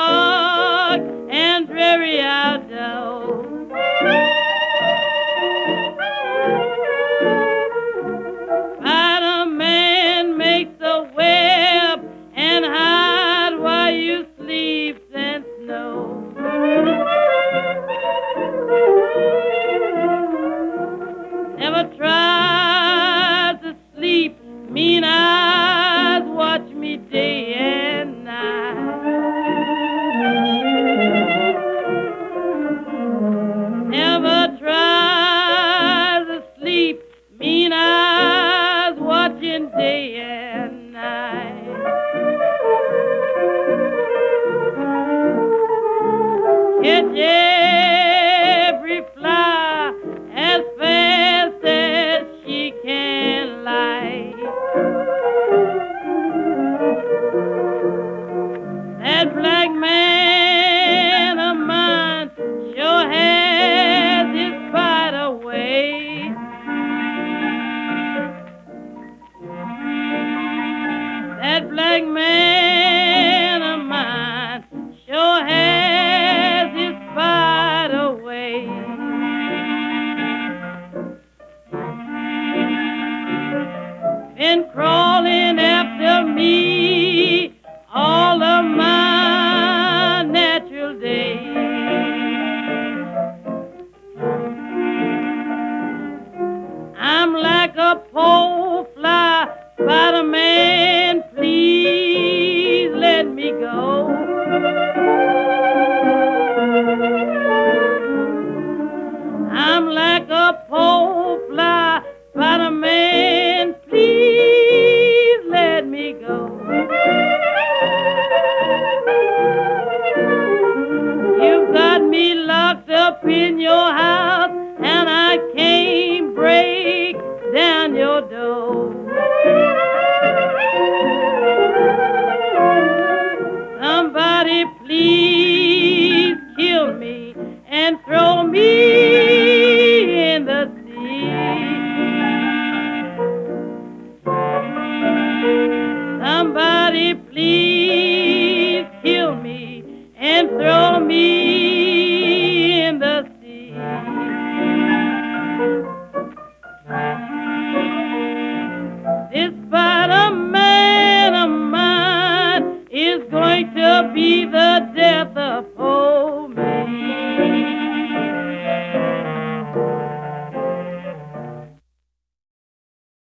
dark and dreary outdoors. Spider-Man makes a web and hide while you sleep in snow. Never tries to sleep, mean eyes watch me day and night. Never tries to sleep, mean eyes watching day and night. Catch every fly as fast as she can light. That black man of mine sure has his spider way. That black man of mine sure has his spider way. Been crawling after me all of my natural days. I'm like a poor fly, Spider-Man, please let me go. I'm like a poor fly, Spider-Man, please let me go. You've got me locked up in your house, and I can't break down your door. Somebody please kill me and throw me in the sea. Somebody please kill me and throw me